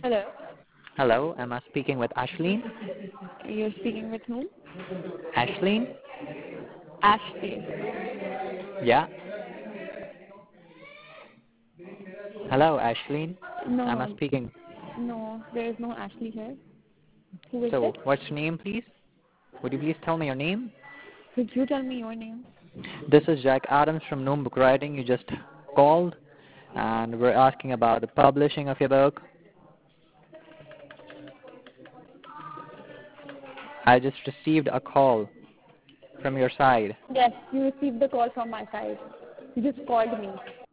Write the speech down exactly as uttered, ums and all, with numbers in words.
Hello. Hello, am I speaking with Ashleen? You're speaking with whom? Ashleen? Ashley. Yeah. Hello, Ashleen. No, Am I no, speaking? no. There is no Ashley here. Who is So, it? what's your name, please? Would you please tell me your name? Could you tell me your name? This is Jack Adams from Noom Book Writing. You just called, and we're asking about the publishing of your book. I just received a call from your side. Yes, you received the call from my side. You just called me.